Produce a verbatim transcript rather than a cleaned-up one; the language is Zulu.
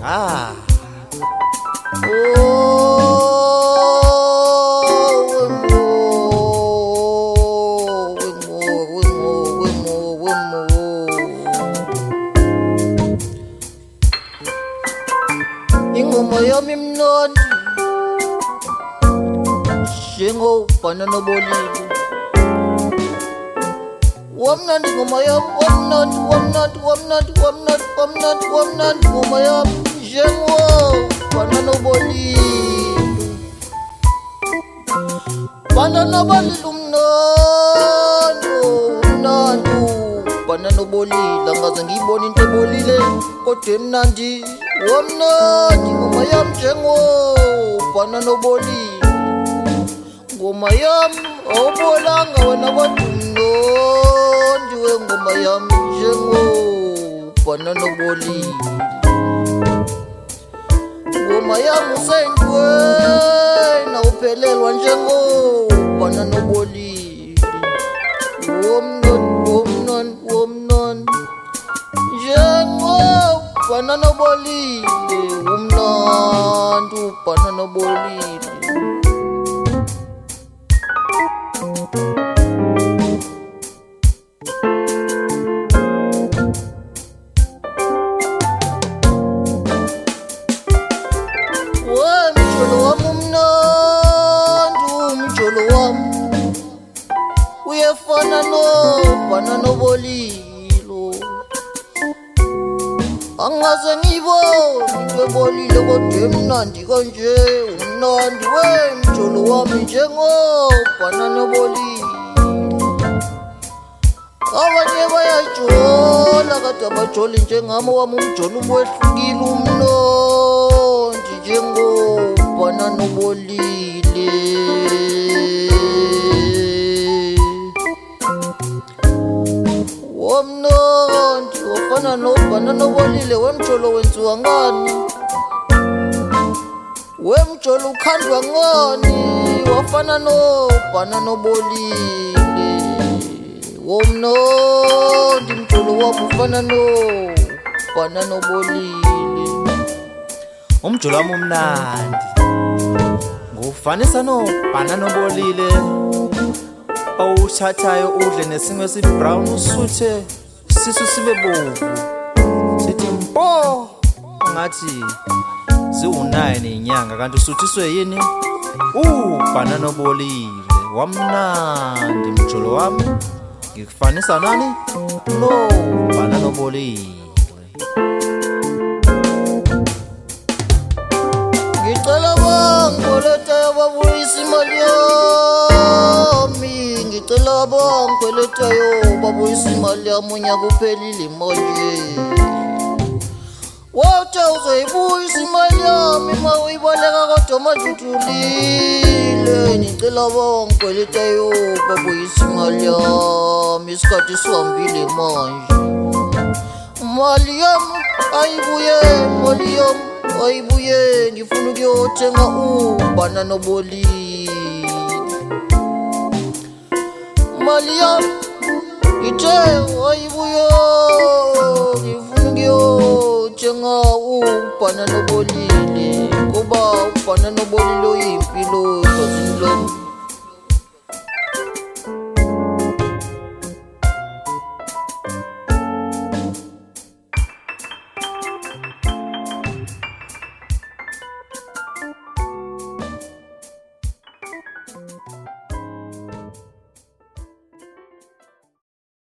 Ah. Ingoma yami mnandi njengobhana nobolile. Wamnandi ngoma yami, wamnandi, wamnandi, wamnandi, wamnandi, wamnandi, wamnandi ngoma yami njengobhana nobolile. Bhana nobolile umnandi, umnandi bhana nobolile. Angaze ngiyibone into ebolile kodwa emnandi. Wamnandi ngoma yami njengobhana nobolile. Ngoma yami awubolanga wena kodwa umnandi wengoma yami njengobhana nobolile. Ngoma yami usendweni awuphelelwa njengobhana nobolile. Womnandi, womnandi, womnandi njengobhana nobolile. Umnandi ubhana nobolile. Wemjolo wami umnandi, umjolo wami uyefana nobhana nobolile. Angaze ngiyibone into ebolile kodwa emnandi kanje. Umnandi wemjolo wami njengobhana nobolile. Abanye bayajola kodwa abajoli njengami. Wami umjolo wehlukile umnandi njengobhana nobolile. Womnandi wafana nobhana nobolile. Wemjolo wenziwa ngani? Wemjolo ukhandwa ngani? Wafana nobhana nobolile. Womnandi mjolo wami ufana nobhana nobolile. Umjolo wami umnandi ngufanisa nobhana nobolile. Awuthathayo udle nesimo esibrown usuthe sisu sibe bovu. Sithi mpo ngathi ziwu-nine inyanga kanti usuthiswe yini? Ubhana nobolile. Wamnandi mjolo wami ngikufanisa nani? Nobhana nobolile. Ngicela bangikweletayo babuyise imali yami. Ngicela bangikweletayo babuyise imali yami. Unyaka uphelile manje. Wathi uzoyibuyisa imali yami ma uyiboleka kodwa manje uthulile. Ngicela bangikweletayo babuyise imali yami. Isikhathi sihambile manje. Imali yami ayibuye, imali yami ayibuye. Ngifuna ukuyothenga ubhana nobolile. Imali yami ithe ayibuye. Ngifuna ukuyothenga ubhana nobolile ngoba ubhana nobolile uyimpilo.